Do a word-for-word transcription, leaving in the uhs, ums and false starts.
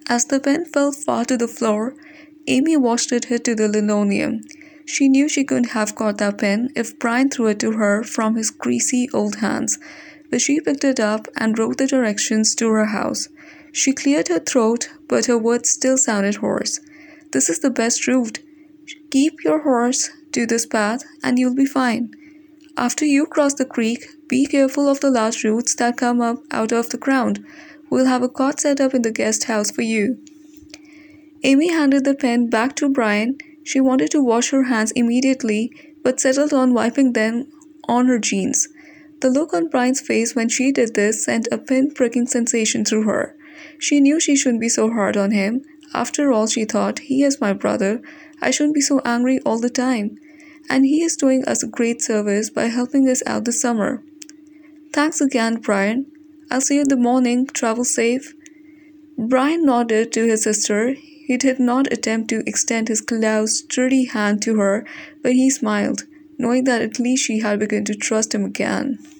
As the pen fell far to the floor, Amy watched it hit to the linoleum. She knew she couldn't have caught that pen if Brian threw it to her from his greasy old hands, but she picked it up and wrote the directions to her house. She cleared her throat, but her words still sounded hoarse. "This is the best route. Keep your horse to this path and you'll be fine. After you cross the creek, be careful of the large roots that come up out of the ground. We'll have a cot set up in the guest house for you." Amy handed the pen back to Brian. She wanted to wash her hands immediately, but settled on wiping them on her jeans. The look on Brian's face when she did this sent a pin-pricking sensation through her. She knew she shouldn't be so hard on him. After all, she thought, he is my brother. I shouldn't be so angry all the time. And he is doing us a great service by helping us out this summer. "Thanks again, Brian. I'll see you in the morning. Travel safe." Brian nodded to his sister. He did not attempt to extend his closed, sturdy hand to her, but he smiled, knowing that at least she had begun to trust him again.